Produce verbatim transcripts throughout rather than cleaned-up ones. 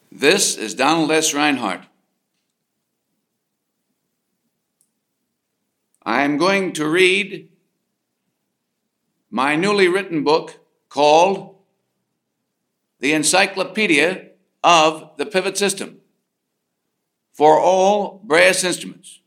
This is Donald S. Reinhardt. I am going to read my newly written book called The Encyclopedia of the Pivot System for all brass instruments.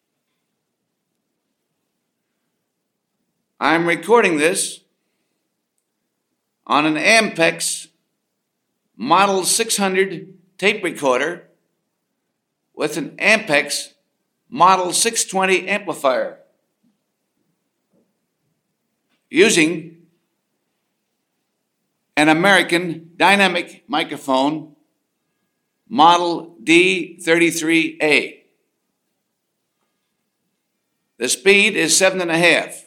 I'm recording this on an Ampex Model six hundred tape recorder with an Ampex Model six twenty amplifier using an American dynamic microphone Model D thirty-three A. The speed is seven and a half.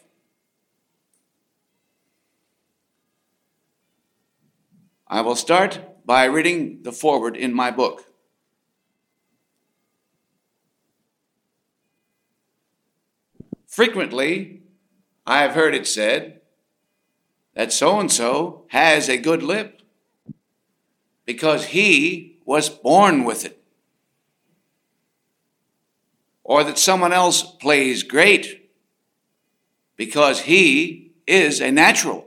I will start by reading the foreword in my book. Frequently, I have heard it said that so-and-so has a good lip because he was born with it, or that someone else plays great because he is a natural.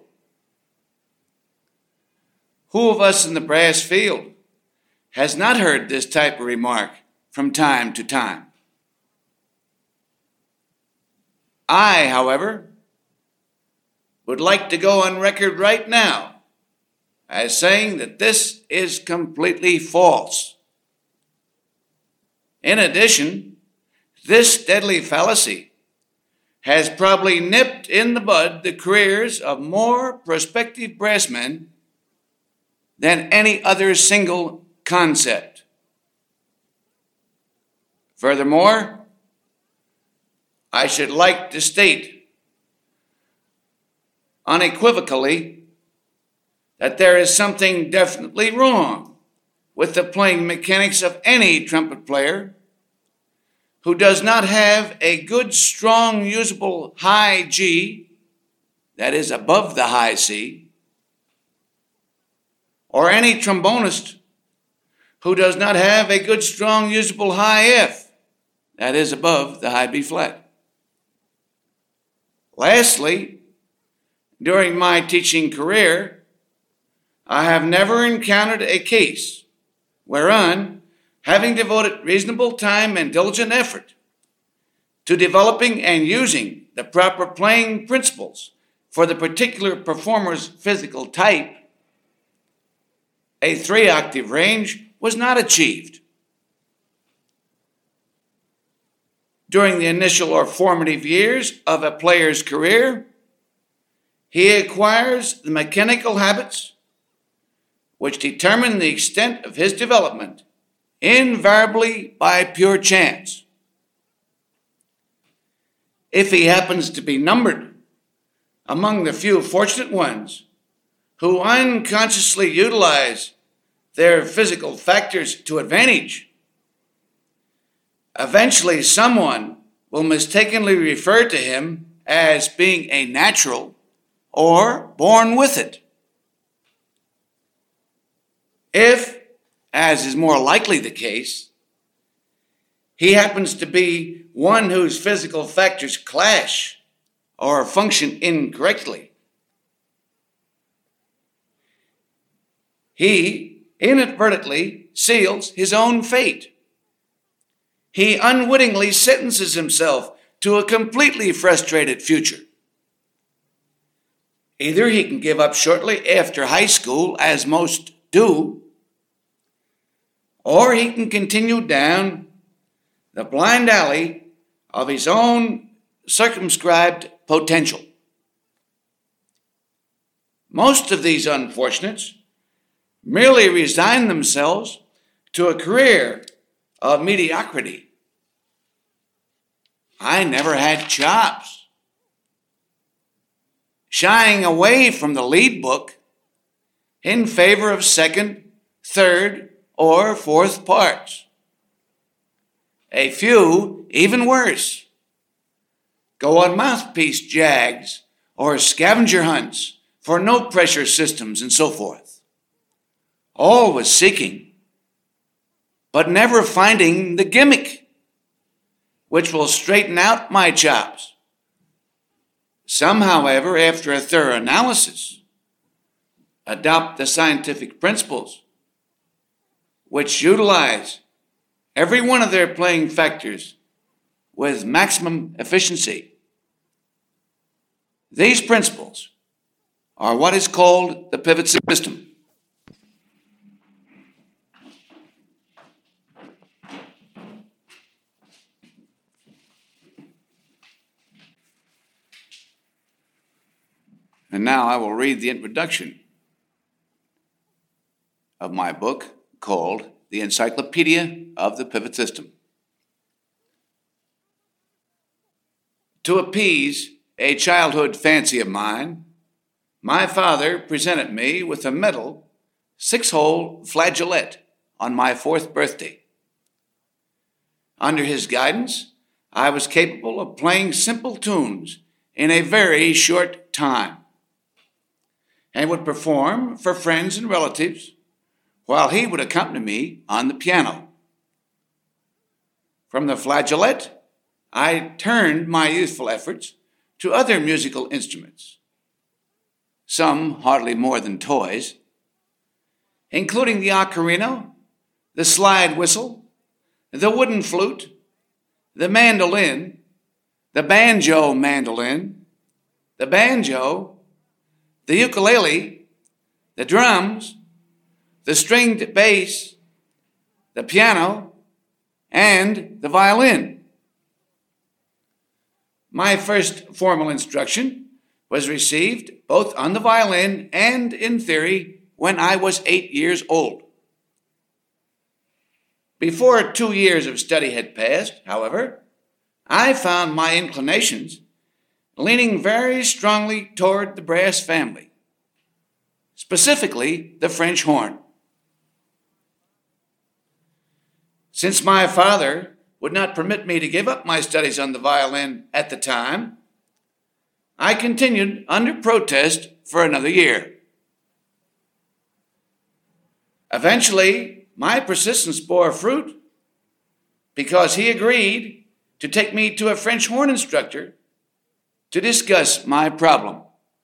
Who of us in the brass field has not heard this type of remark from time to time? I, however, would like to go on record right now as saying that this is completely false. In addition, this deadly fallacy has probably nipped in the bud the careers of more prospective brassmen than any other single concept. Furthermore, I should like to state unequivocally that there is something definitely wrong with the playing mechanics of any trumpet player who does not have a good, strong, usable high G, that is above the high C, or any trombonist who does not have a good, strong, usable high F, that is above the high B flat. Lastly, during my teaching career, I have never encountered a case wherein, having devoted reasonable time and diligent effort to developing and using the proper playing principles for the particular performer's physical type, a three-octave range was not achieved. During the initial or formative years of a player's career, he acquires the mechanical habits which determine the extent of his development, invariably by pure chance. If he happens to be numbered among the few fortunate ones who unconsciously utilize their physical factors to advantage, eventually someone will mistakenly refer to him as being a natural or born with it. If, as is more likely the case, he happens to be one whose physical factors clash or function incorrectly, he inadvertently seals his own fate. He unwittingly sentences himself to a completely frustrated future. Either he can give up shortly after high school, as most do, or he can continue down the blind alley of his own circumscribed potential. Most of these unfortunates merely resign themselves to a career of mediocrity. I never had chops. Shying away from the lead book in favor of second, third, or fourth parts. A few, even worse, go on mouthpiece jags or scavenger hunts for no-pressure systems and so forth, always seeking but never finding the gimmick which will straighten out my chops. Some, however, after a thorough analysis, adopt the scientific principles which utilize every one of their playing factors with maximum efficiency. These principles are what is called the pivot system. And now I will read the introduction of my book called The Encyclopedia of the Pivot System. To appease a childhood fancy of mine, my father presented me with a metal six-hole flageolet on my fourth birthday. Under his guidance, I was capable of playing simple tunes in a very short time, and would perform for friends and relatives while he would accompany me on the piano. From the flageolet, I turned my youthful efforts to other musical instruments, some hardly more than toys, including the ocarina, the slide whistle, the wooden flute, the mandolin, the banjo mandolin, the banjo, the ukulele, the drums, the stringed bass, the piano, and the violin. My first formal instruction was received both on the violin and in theory when I was eight years old. Before two years of study had passed, however, I found my inclinations leaning very strongly toward the brass family, specifically the French horn. Since my father would not permit me to give up my studies on the violin at the time, I continued under protest for another year. Eventually, my persistence bore fruit because he agreed to take me to a French horn instructor to discuss my problem.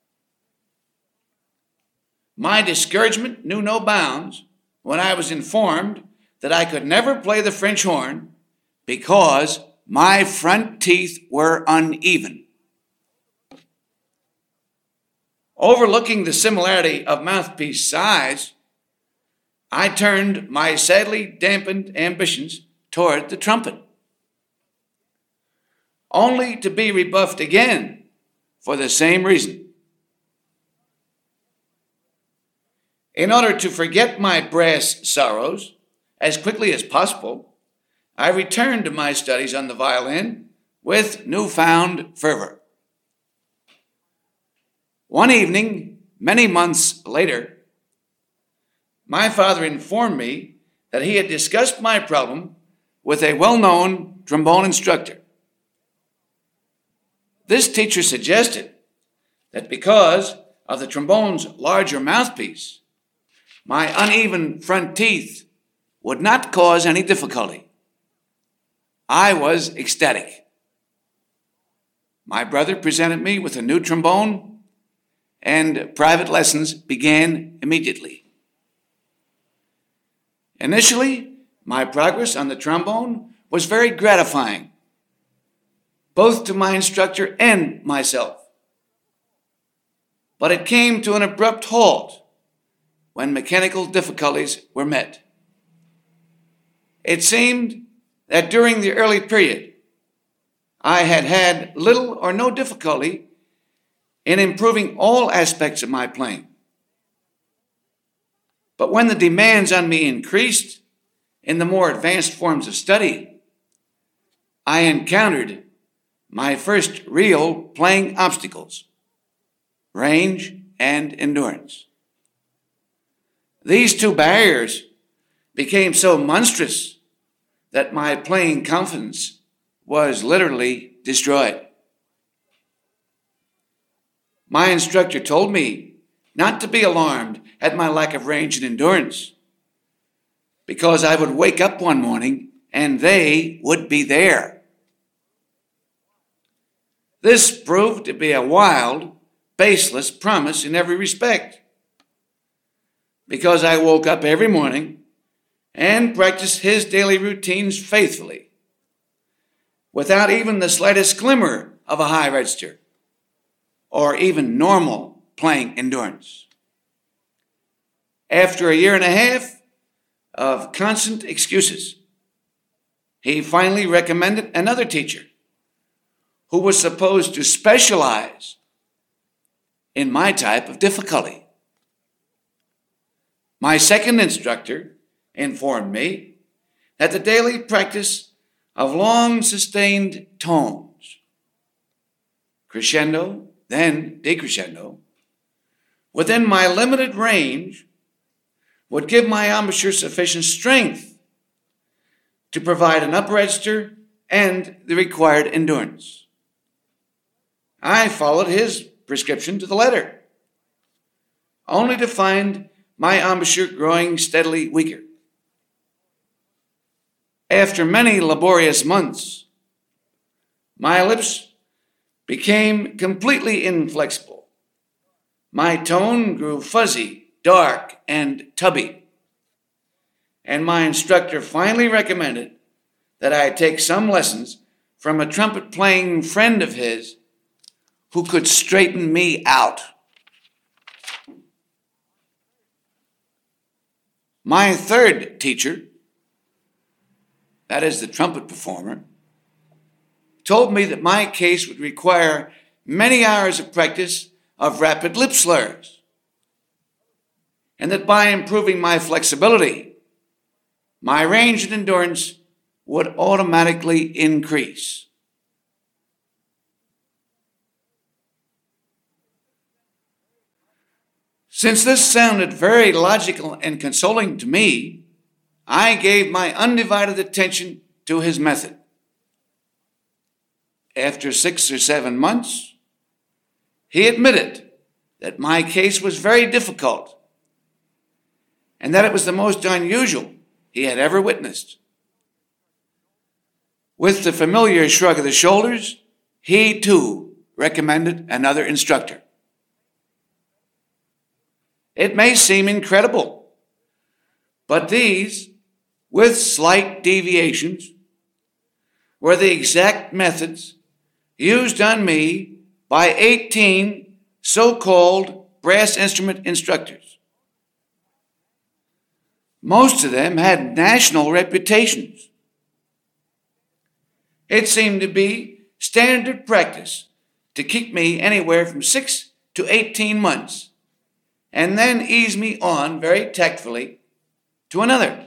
My discouragement knew no bounds when I was informed that I could never play the French horn because my front teeth were uneven. Overlooking the similarity of mouthpiece size, I turned my sadly dampened ambitions toward the trumpet, only to be rebuffed again for the same reason. In order to forget my brass sorrows as quickly as possible, I returned to my studies on the violin with newfound fervor. One evening, many months later, my father informed me that he had discussed my problem with a well-known trombone instructor. This teacher suggested that because of the trombone's larger mouthpiece, my uneven front teeth would not cause any difficulty. I was ecstatic. My brother presented me with a new trombone, and private lessons began immediately. Initially, my progress on the trombone was very gratifying, both to my instructor and myself. But it came to an abrupt halt when mechanical difficulties were met. It seemed that during the early period, I had had little or no difficulty in improving all aspects of my playing. But when the demands on me increased in the more advanced forms of study, I encountered my first real playing obstacles: range and endurance. These two barriers became so monstrous that my playing confidence was literally destroyed. My instructor told me not to be alarmed at my lack of range and endurance, because I would wake up one morning and they would be there. This proved to be a wild, baseless promise in every respect, because I woke up every morning and practiced his daily routines faithfully, without even the slightest glimmer of a high register or even normal playing endurance. After a year and a half of constant excuses, he finally recommended another teacher who was supposed to specialize in my type of difficulty. My second instructor informed me that the daily practice of long sustained tones, crescendo, then decrescendo, within my limited range would give my embouchure sufficient strength to provide an upper register and the required endurance. I followed his prescription to the letter, only to find my embouchure growing steadily weaker. After many laborious months, my lips became completely inflexible. My tone grew fuzzy, dark, and tubby. And my instructor finally recommended that I take some lessons from a trumpet-playing friend of his who could straighten me out. My third teacher, that is the trumpet performer, told me that my case would require many hours of practice of rapid lip slurs, and that by improving my flexibility, my range and endurance would automatically increase. Since this sounded very logical and consoling to me, I gave my undivided attention to his method. After six or seven months, he admitted that my case was very difficult and that it was the most unusual he had ever witnessed. With the familiar shrug of the shoulders, he too recommended another instructor. It may seem incredible, but these, with slight deviations, were the exact methods used on me by eighteen so-called brass instrument instructors. Most of them had national reputations. It seemed to be standard practice to keep me anywhere from six to eighteen months and then ease me on very tactfully to another.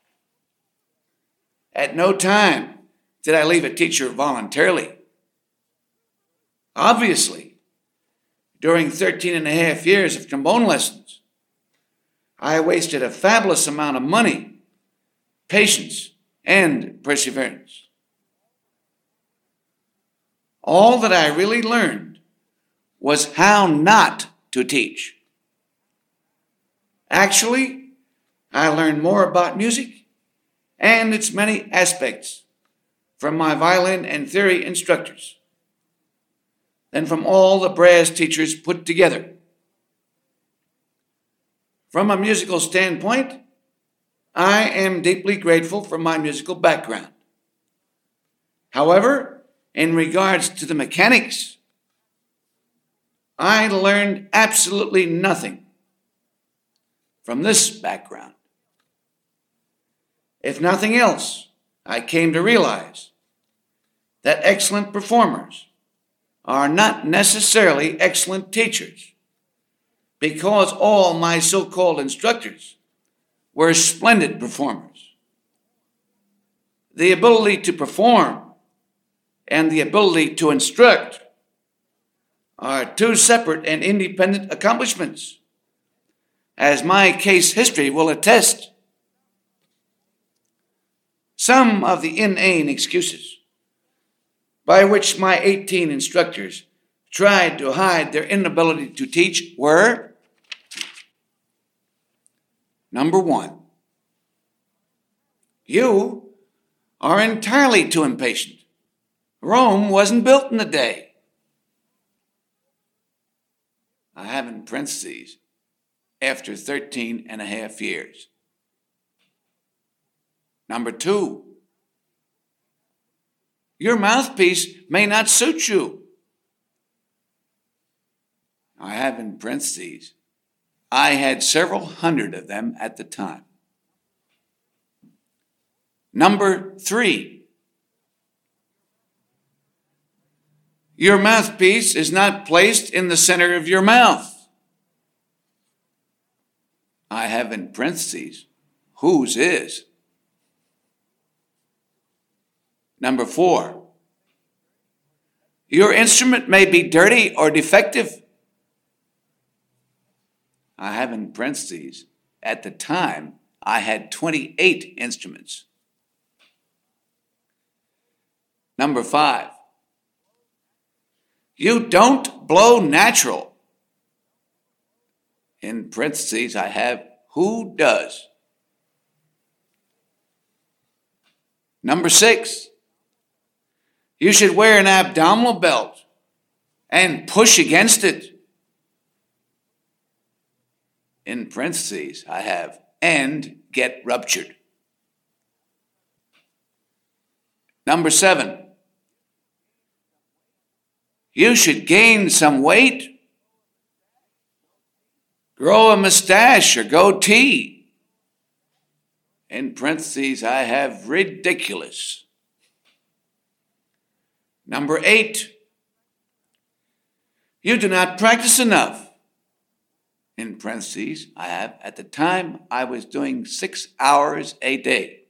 At no time did I leave a teacher voluntarily. Obviously, during thirteen and a half years of trombone lessons, I wasted a fabulous amount of money, patience, and perseverance. All that I really learned was how not to teach. Actually, I learned more about music and its many aspects from my violin and theory instructors than from all the brass teachers put together. From a musical standpoint, I am deeply grateful for my musical background. However, in regards to the mechanics, I learned absolutely nothing from this background. If nothing else, I came to realize that excellent performers are not necessarily excellent teachers, because all my so-called instructors were splendid performers. The ability to perform and the ability to instruct are two separate and independent accomplishments, as my case history will attest. Some of the inane excuses by which my eighteen instructors tried to hide their inability to teach were: number one, You are entirely too impatient. Rome wasn't built in a day. I have in parentheses, after thirteen and a half years. Number two, your mouthpiece may not suit you. I have in parentheses, I had several hundred of them at the time. Number three, your mouthpiece is not placed in the center of your mouth. I have in parentheses, whose is. Number four, your instrument may be dirty or defective. I have in parentheses, at the time, I had twenty-eight instruments. Number five, you don't blow natural. In parentheses, I have who does. Number six, you should wear an abdominal belt and push against it. In parentheses, I have and get ruptured. Number seven, you should gain some weight, grow a mustache or goatee. In parentheses, I have ridiculous. Number eight, you do not practice enough. In parentheses, I have, at the time, I was doing six hours a day.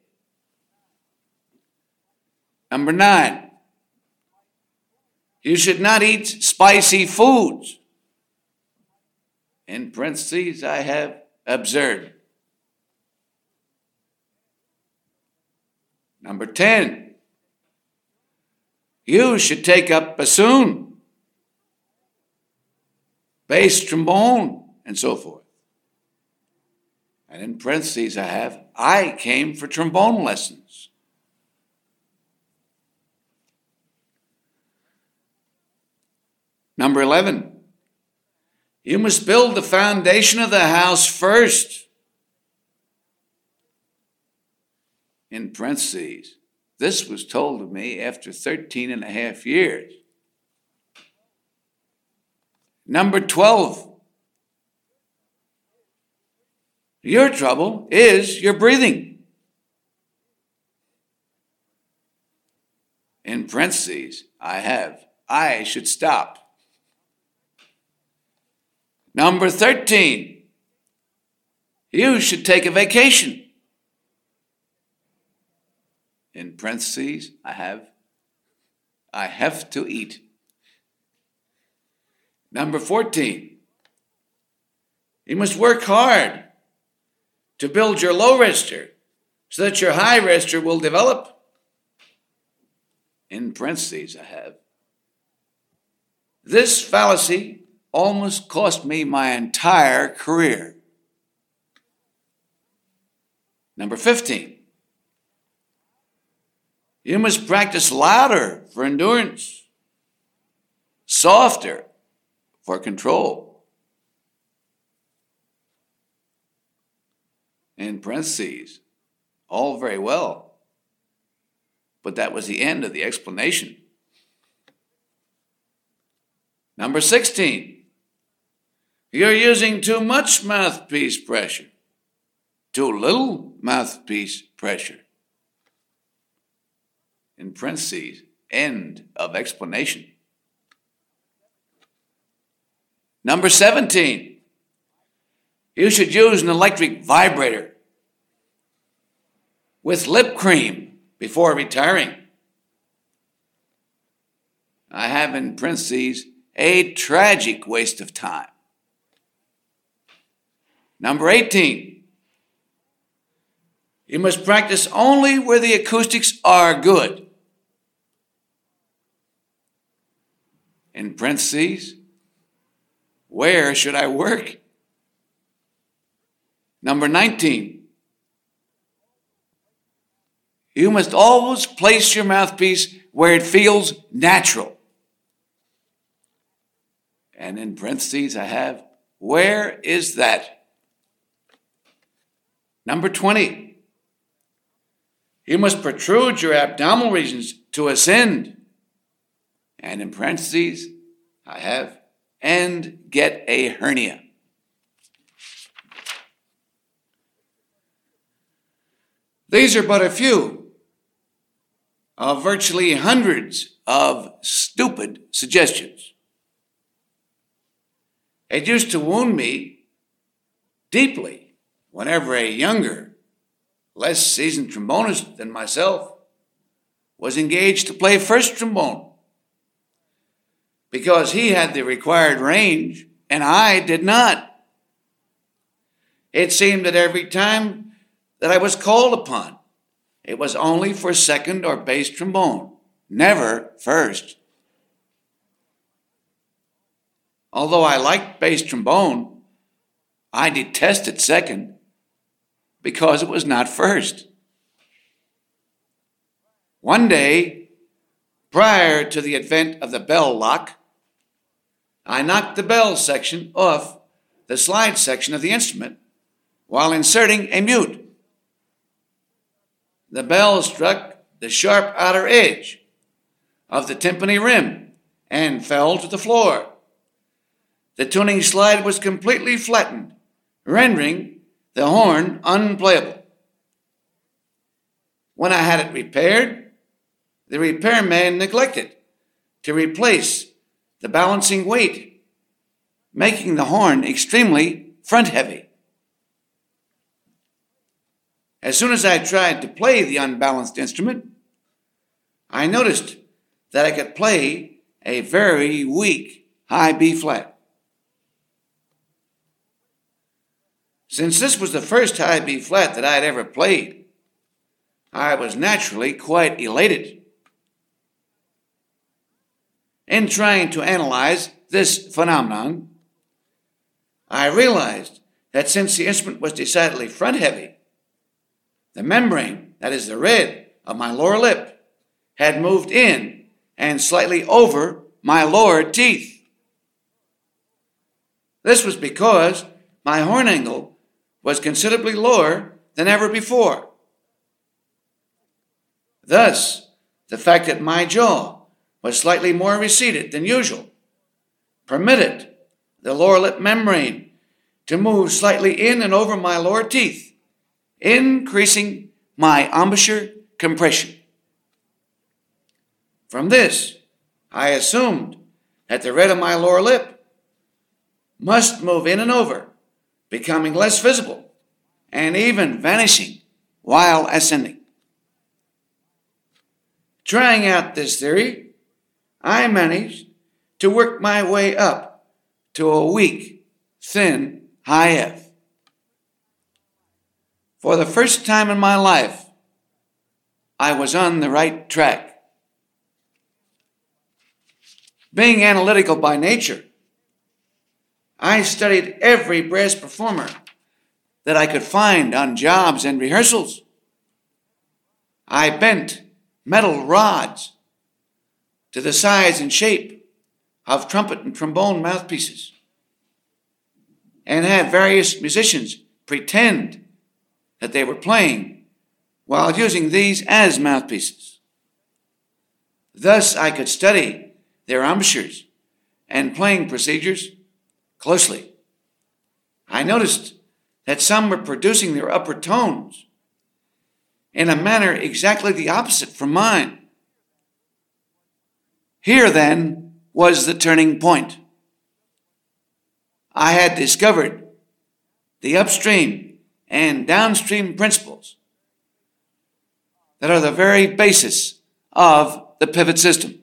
Number nine, you should not eat spicy foods. In parentheses, I have absurd. Number ten, you should take up bassoon, bass trombone, and so forth. And in parentheses, I have, I came for trombone lessons. Number eleven, you must build the foundation of the house first. In parentheses, this was told to me after thirteen and a half years. Number twelve, your trouble is your breathing. In parentheses, I have, I should stop. Number thirteen, you should take a vacation. In parentheses, I have, I have to eat. Number fourteen, you must work hard to build your low register so that your high register will develop. In parentheses, I have, this fallacy almost cost me my entire career. Number fifteen, you must practice louder for endurance, softer for control. In parentheses, all very well, but that was the end of the explanation. Number sixteen, you're using too much mouthpiece pressure, too little mouthpiece pressure. In parentheses, end of explanation. Number seventeen, you should use an electric vibrator with lip cream before retiring. I have in parentheses, a tragic waste of time. Number eighteen, you must practice only where the acoustics are good. In parentheses, where should I work? Number nineteen, you must always place your mouthpiece where it feels natural. And in parentheses, I have, where is that? Number twenty, you must protrude your abdominal regions to ascend. And in parentheses, I have, and get a hernia. These are but a few of virtually hundreds of stupid suggestions. It used to wound me deeply whenever a younger, less seasoned trombonist than myself was engaged to play first trombone, because he had the required range and I did not. It seemed that every time that I was called upon, it was only for second or bass trombone, never first. Although I liked bass trombone, I detested second because it was not first. One day, prior to the advent of the bell lock, I knocked the bell section off the slide section of the instrument while inserting a mute. The bell struck the sharp outer edge of the timpani rim and fell to the floor. The tuning slide was completely flattened, rendering the horn unplayable. When I had it repaired, the repairman neglected to replace the balancing weight, making the horn extremely front-heavy. As soon as I tried to play the unbalanced instrument, I noticed that I could play a very weak high B flat. Since this was the first high B flat that I had ever played, I was naturally quite elated. In trying to analyze this phenomenon, I realized that since the instrument was decidedly front-heavy, the membrane, that is the red of my lower lip, had moved in and slightly over my lower teeth. This was because my horn angle was considerably lower than ever before. Thus, the fact that my jaw was slightly more receded than usual permitted the lower lip membrane to move slightly in and over my lower teeth, increasing my embouchure compression. From this, I assumed that the red of my lower lip must move in and over, becoming less visible and even vanishing while ascending. Trying out this theory, I managed to work my way up to a weak, thin high F. For the first time in my life, I was on the right track. Being analytical by nature, I studied every brass performer that I could find on jobs and rehearsals. I bent metal rods to the size and shape of trumpet and trombone mouthpieces, and had various musicians pretend that they were playing while using these as mouthpieces. Thus, I could study their embouchures and playing procedures closely. I noticed that some were producing their upper tones in a manner exactly the opposite from mine. Here, then, was the turning point. I had discovered the upstream and downstream principles that are the very basis of the pivot system.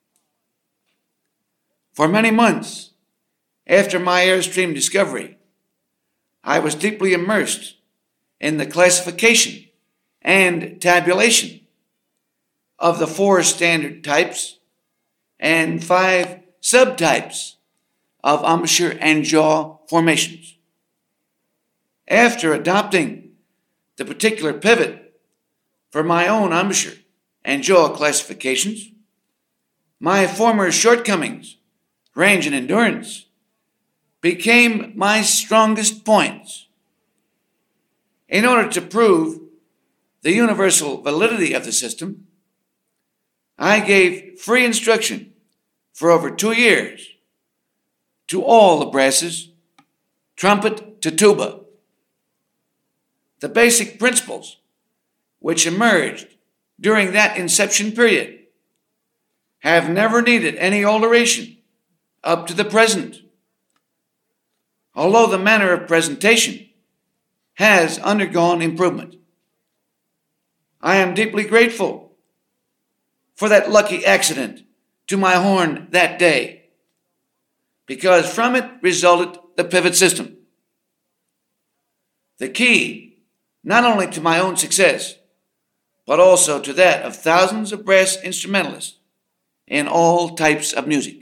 For many months after my airstream discovery, I was deeply immersed in the classification and tabulation of the four standard types and five subtypes of embouchure and jaw formations. After adopting the particular pivot for my own embouchure and jaw classifications, my former shortcomings, range and endurance, became my strongest points. In order to prove the universal validity of the system, I gave free instruction for over two years to all the brasses, trumpet to tuba. The basic principles which emerged during that inception period have never needed any alteration up to the present, although the manner of presentation has undergone improvement. I am deeply grateful for that lucky accident to my horn that day, because from it resulted the pivot system. The key not only to my own success, but also to that of thousands of brass instrumentalists in all types of music.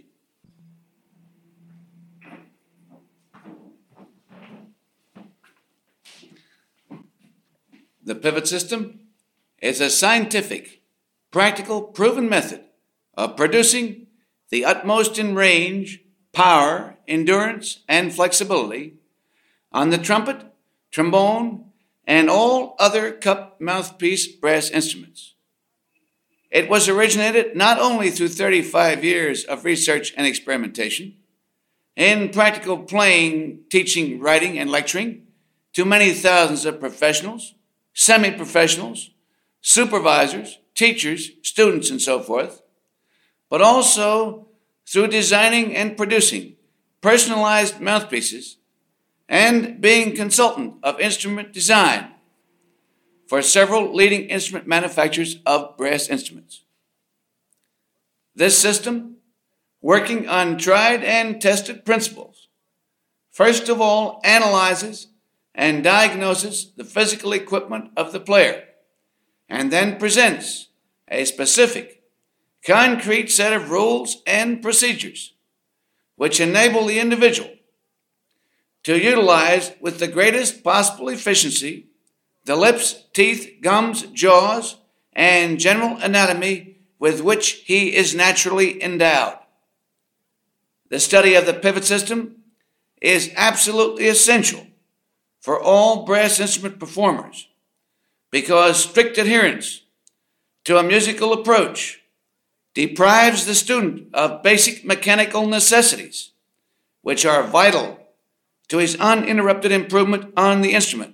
The pivot system is a scientific, practical, proven method of producing the utmost in range, power, endurance, and flexibility on the trumpet, trombone, and all other cup mouthpiece brass instruments. It was originated not only through thirty-five years of research and experimentation, in practical playing, teaching, writing, and lecturing to many thousands of professionals, semi-professionals, supervisors, teachers, students, and so forth, but also through designing and producing personalized mouthpieces and being consultant of instrument design for several leading instrument manufacturers of brass instruments. This system, working on tried and tested principles, first of all analyzes and diagnoses the physical equipment of the player, and then presents a specific, concrete set of rules and procedures which enable the individual to utilize with the greatest possible efficiency the lips, teeth, gums, jaws, and general anatomy with which he is naturally endowed. The study of the pivot system is absolutely essential for all brass instrument performers, because strict adherence to a musical approach deprives the student of basic mechanical necessities, which are vital to his uninterrupted improvement on the instrument.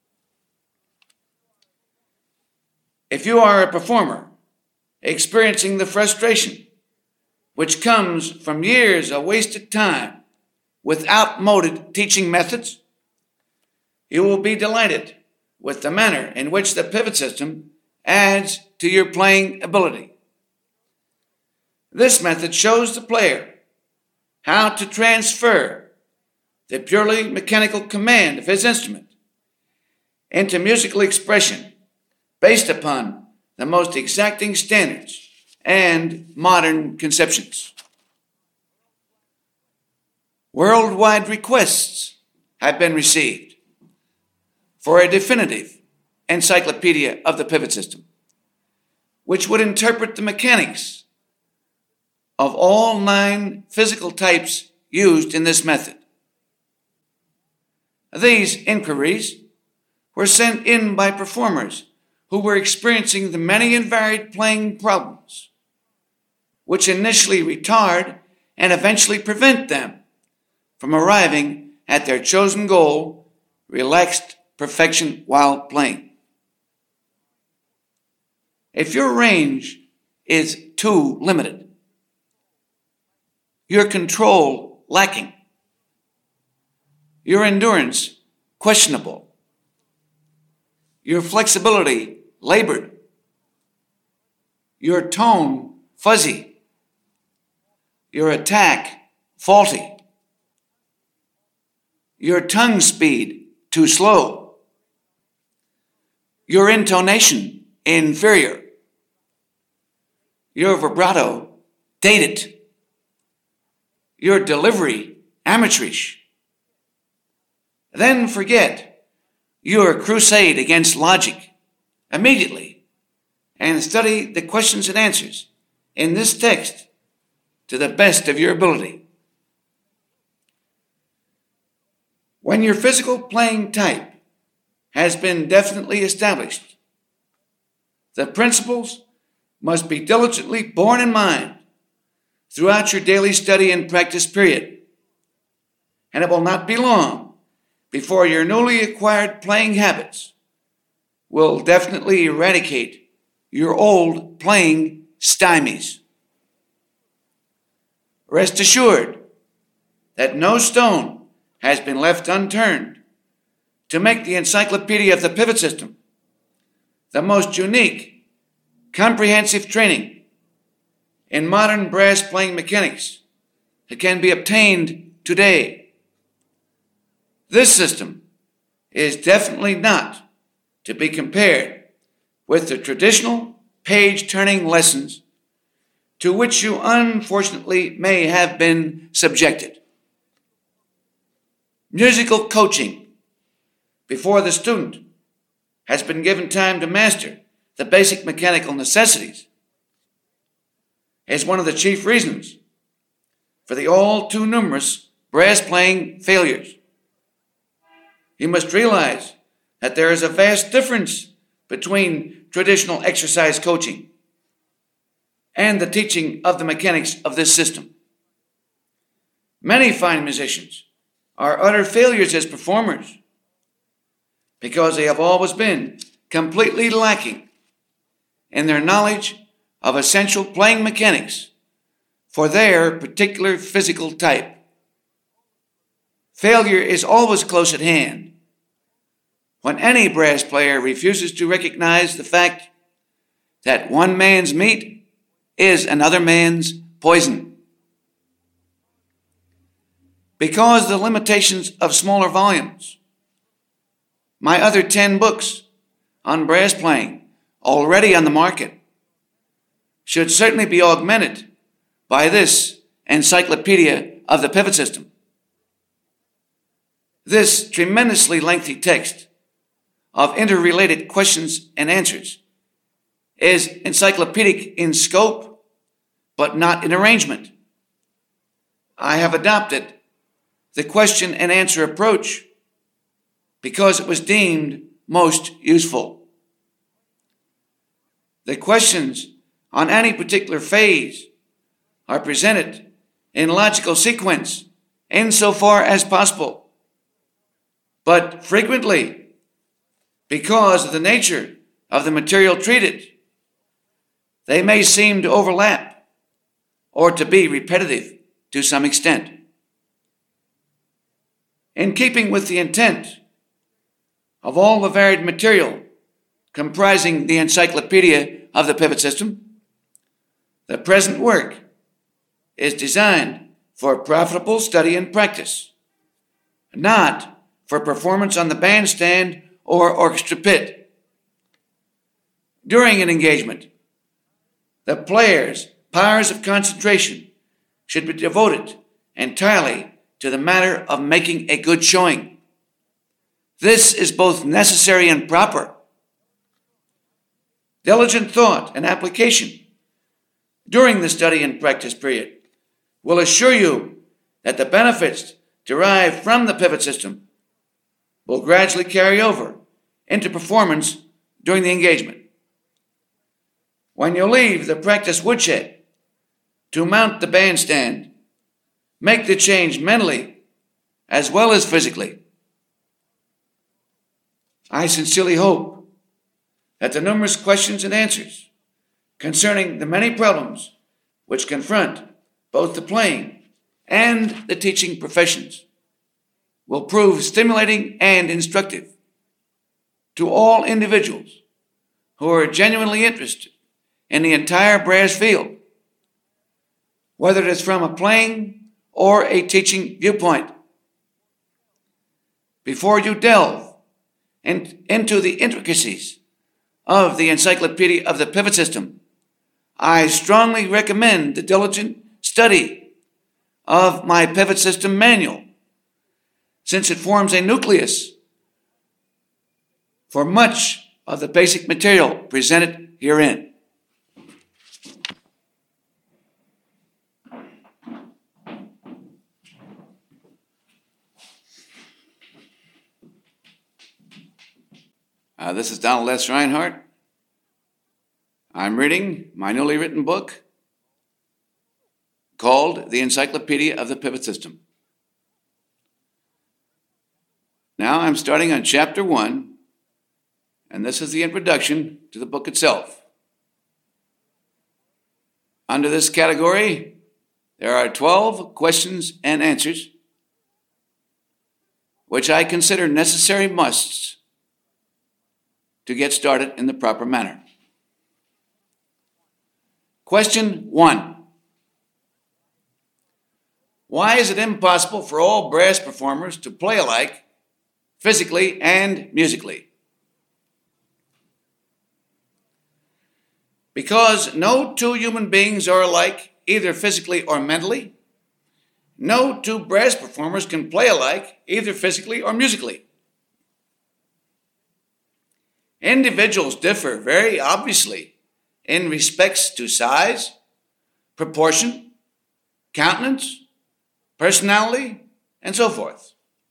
If you are a performer experiencing the frustration which comes from years of wasted time with outmoded teaching methods, you will be delighted with the manner in which the pivot system adds to your playing ability. This method shows the player how to transfer the purely mechanical command of his instrument into musical expression based upon the most exacting standards and modern conceptions. Worldwide requests have been received for a definitive encyclopedia of the pivot system, which would interpret the mechanics of all nine physical types used in this method. These inquiries were sent in by performers who were experiencing the many and varied playing problems, which initially retard and eventually prevent them from arriving at their chosen goal, relaxed perfection while playing. If your range is too limited, your control lacking, your endurance questionable, your flexibility labored, your tone fuzzy, your attack faulty, your tongue speed too slow, your intonation inferior, your vibrato dated, your delivery amateurish, then forget your crusade against logic immediately and study the questions and answers in this text to the best of your ability. When your physical playing type has been definitely established, the principles must be diligently borne in mind throughout your daily study and practice period, and it will not be long before your newly acquired playing habits will definitely eradicate your old playing stymies. Rest assured that no stone has been left unturned to make the Encyclopedia of the Pivot System the most unique, comprehensive training in modern brass playing mechanics that can be obtained today. This system is definitely not to be compared with the traditional page-turning lessons to which you unfortunately may have been subjected. Musical coaching before the student has been given time to master the basic mechanical necessities is one of the chief reasons for the all too numerous brass playing failures. You must realize that there is a vast difference between traditional exercise coaching and the teaching of the mechanics of this system. Many fine musicians are utter failures as performers because they have always been completely lacking in their knowledge of essential playing mechanics for their particular physical type. Failure is always close at hand when any brass player refuses to recognize the fact that one man's meat is another man's poison. Because of the limitations of smaller volumes, my other ten books on brass playing already on the market should certainly be augmented by this Encyclopedia of the Pivot System. This tremendously lengthy text of interrelated questions and answers is encyclopedic in scope, but not in arrangement. I have adopted the question and answer approach because it was deemed most useful. The questions on any particular phase are presented in logical sequence insofar as possible, but frequently, because of the nature of the material treated, they may seem to overlap or to be repetitive to some extent. In keeping with the intent of all the varied material comprising the Encyclopedia of the Pivot System, the present work is designed for profitable study and practice, not for performance on the bandstand or orchestra pit. During an engagement, the player's powers of concentration should be devoted entirely to the matter of making a good showing. This is both necessary and proper. Diligent thought and application during the study and practice period will assure you that the benefits derived from the pivot system will gradually carry over into performance during the engagement. When you leave the practice woodshed to mount the bandstand, make the change mentally as well as physically. I sincerely hope that the numerous questions and answers concerning the many problems which confront both the playing and the teaching professions will prove stimulating and instructive to all individuals who are genuinely interested in the entire brass field, whether it is from a playing or a teaching viewpoint. Before you delve in, into the intricacies of the Encyclopedia of the Pivot System, I strongly recommend the diligent study of my Pivot System Manual, since it forms a nucleus for much of the basic material presented herein. Uh, this is Donald S. Reinhardt. I'm reading my newly written book called The Encyclopedia of the Pivot System. Now I'm starting on chapter one, and this is the introduction to the book itself. Under this category, there are twelve questions and answers, which I consider necessary musts to get started in the proper manner. Question one. Why is it impossible for all brass performers to play alike, physically and musically? Because no two human beings are alike, either physically or mentally. No two brass performers can play alike, either physically or musically. Individuals differ very obviously in respects to size, proportion, countenance, personality, and so forth.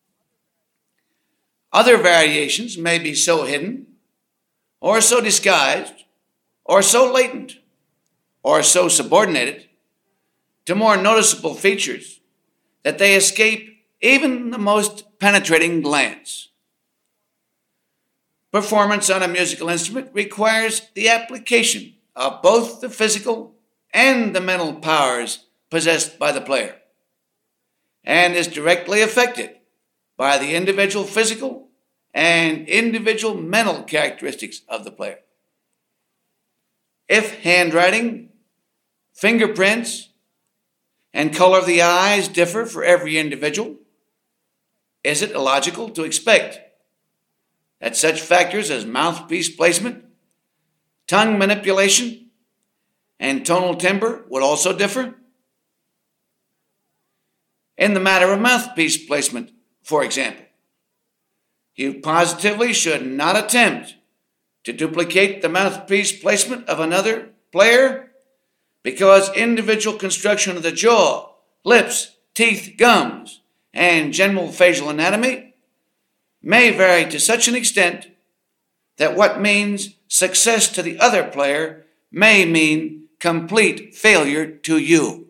Other variations may be so hidden, or so disguised, or so latent, or so subordinated to more noticeable features that they escape even the most penetrating glance. Performance on a musical instrument requires the application of both the physical and the mental powers possessed by the player, and is directly affected by the individual physical and individual mental characteristics of the player. If handwriting, fingerprints, and color of the eyes differ for every individual, is it illogical to expect that such factors as mouthpiece placement, tongue manipulation, and tonal timbre would also differ? In the matter of mouthpiece placement, for example, you positively should not attempt to duplicate the mouthpiece placement of another player, because individual construction of the jaw, lips, teeth, gums, and general facial anatomy may vary to such an extent that what means success to the other player may mean complete failure to you.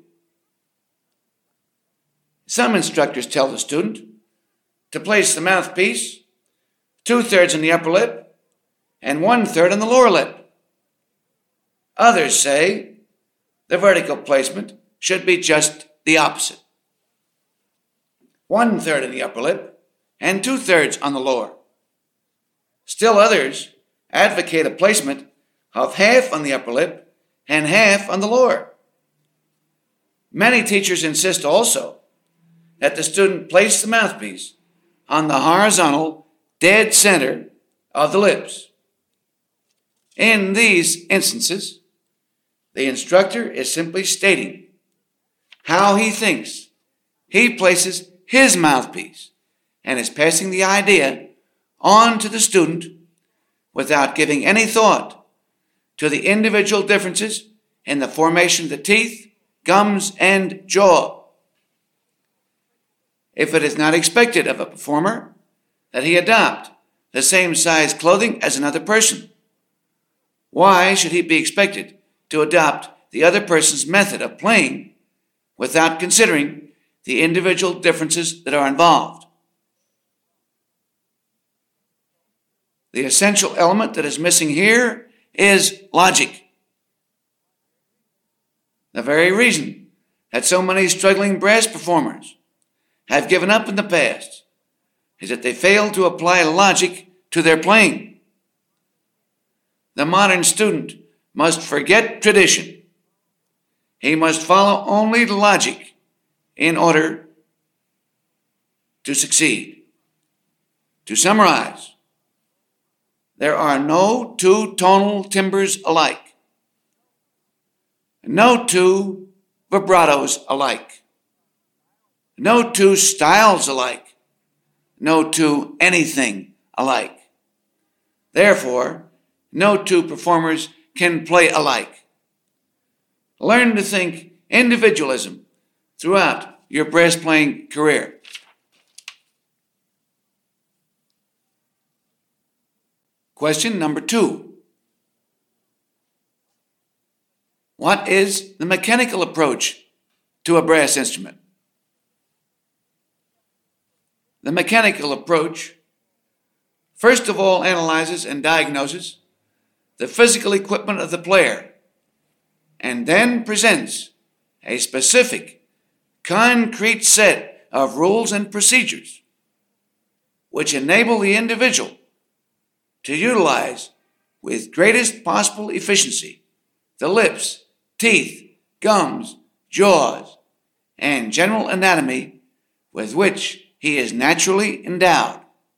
Some instructors tell the student to place the mouthpiece two-thirds in the upper lip and one-third in the lower lip. Others say the vertical placement should be just the opposite. One-third in the upper lip and two-thirds on the lower. Still others advocate a placement of half on the upper lip and half on the lower. Many teachers insist also that the student place the mouthpiece on the horizontal dead center of the lips. In these instances, the instructor is simply stating how he thinks he places his mouthpiece and is passing the idea on to the student without giving any thought to the individual differences in the formation of the teeth, gums, and jaw. If it is not expected of a performer that he adopt the same size clothing as another person, why should he be expected to adopt the other person's method of playing without considering the individual differences that are involved? The essential element that is missing here is logic. The very reason that so many struggling brass performers have given up in the past is that they fail to apply logic to their playing. The modern student must forget tradition. He must follow only logic in order to succeed. To summarize, there are no two tonal timbres alike, no two vibratos alike, no two styles alike, no two anything alike. Therefore, no two performers can play alike. Learn to think individualism throughout your brass playing career. Question number two. What is the mechanical approach to a brass instrument? The mechanical approach first of all analyzes and diagnoses the physical equipment of the player and then presents a specific, concrete set of rules and procedures which enable the individual to utilize with greatest possible efficiency the lips, teeth, gums, jaws, and general anatomy with which he is naturally endowed.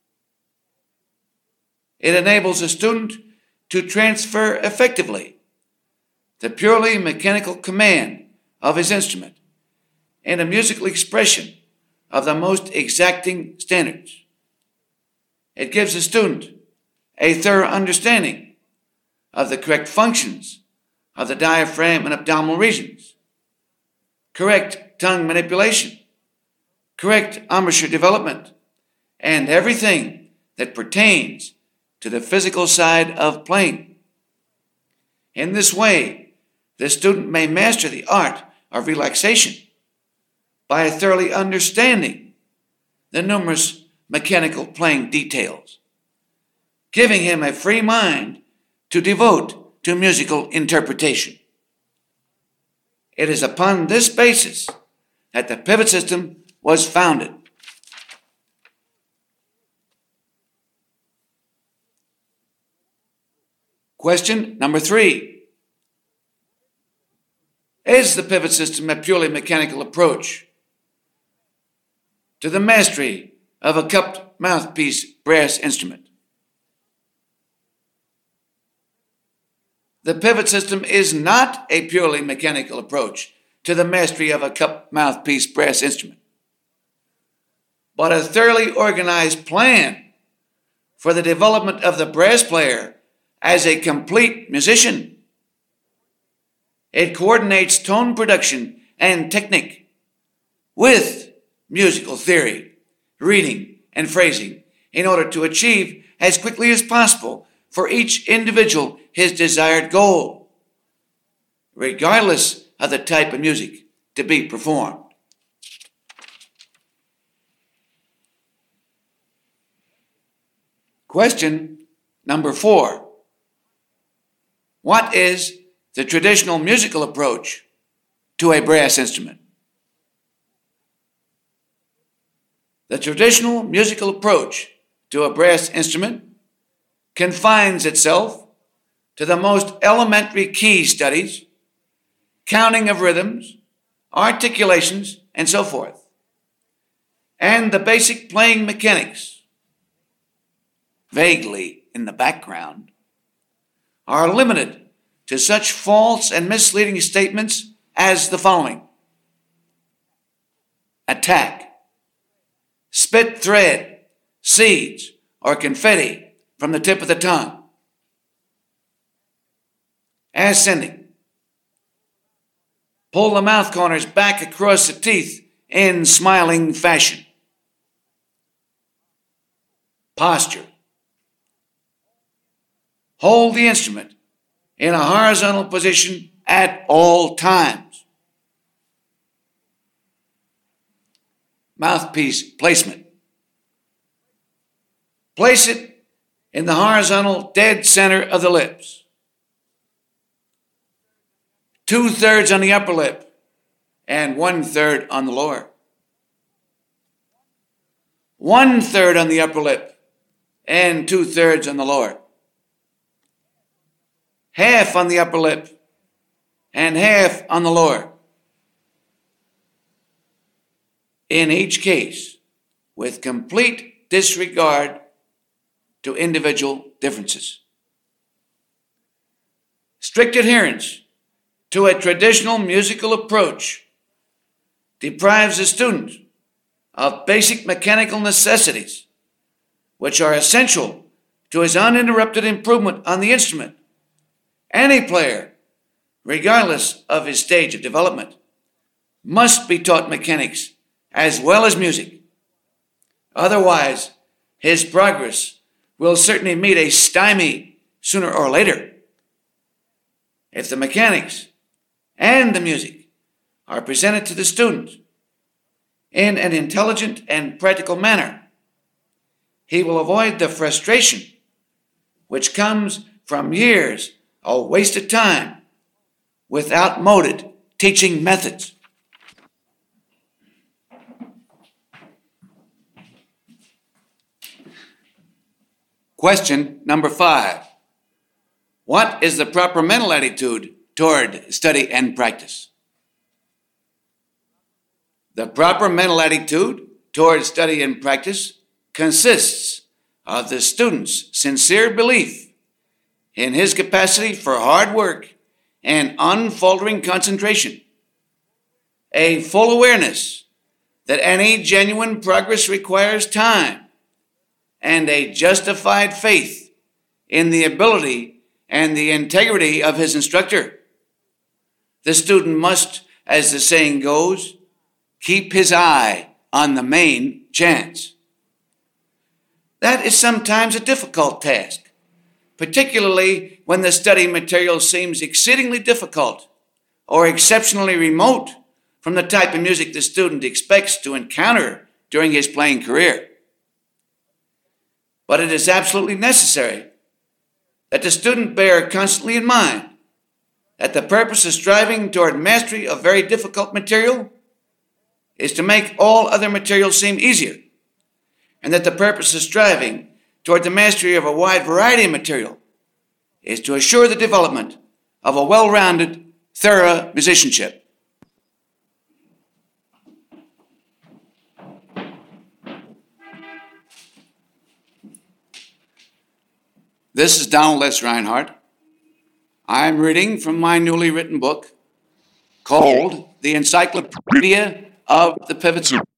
It enables a student to transfer effectively the purely mechanical command of his instrument and a musical expression of the most exacting standards. It gives the student a thorough understanding of the correct functions of the diaphragm and abdominal regions, correct tongue manipulation, correct embouchure development, and everything that pertains to the physical side of playing. In this way, the student may master the art of relaxation by thoroughly understanding the numerous mechanical playing details, giving him a free mind to devote to musical interpretation. It is upon this basis that the Pivot System was founded. Question number three. Is the Pivot System a purely mechanical approach to the mastery of a cupped mouthpiece brass instrument? The Pivot System is not a purely mechanical approach to the mastery of a cupped mouthpiece brass instrument, but a thoroughly organized plan for the development of the brass player as a complete musician. It coordinates tone production and technique with musical theory, reading, and phrasing in order to achieve as quickly as possible for each individual his desired goal, regardless of the type of music to be performed. Question number four. What is the traditional musical approach to a brass instrument? The traditional musical approach to a brass instrument confines itself to the most elementary key studies, counting of rhythms, articulations, and so forth, and the basic playing mechanics, vaguely in the background, are limited to such false and misleading statements as the following: attack, spit thread, seeds, or confetti from the tip of the tongue, ascending, pull the mouth corners back across the teeth in smiling fashion, posture, hold the instrument in a horizontal position at all times, mouthpiece placement, place it in the horizontal dead center of the lips, two-thirds on the upper lip and one-third on the lower, one-third on the upper lip and two-thirds on the lower, half on the upper lip and half on the lower. In each case, with complete disregard to individual differences. Strict adherence to a traditional musical approach deprives the student of basic mechanical necessities, which are essential to his uninterrupted improvement on the instrument. Any player, regardless of his stage of development, must be taught mechanics as well as music. Otherwise, his progress will certainly meet a stymie sooner or later. If the mechanics and the music are presented to the student in an intelligent and practical manner, he will avoid the frustration which comes from years of wasted time with outmoded teaching methods. Question number five. What is the proper mental attitude toward study and practice? The proper mental attitude toward study and practice consists of the student's sincere belief in his capacity for hard work and unfaltering concentration, a full awareness that any genuine progress requires time, and a justified faith in the ability and the integrity of his instructor. The student must, as the saying goes, keep his eye on the main chance. That is sometimes a difficult task, particularly when the study material seems exceedingly difficult or exceptionally remote from the type of music the student expects to encounter during his playing career. But it is absolutely necessary that the student bear constantly in mind that the purpose of striving toward mastery of very difficult material is to make all other material seem easier, and that the purpose of striving toward the mastery of a wide variety of material is to assure the development of a well-rounded, thorough musicianship. This is Donald S. Reinhardt. I'm reading from my newly written book called The Encyclopedia of the Pivot Super.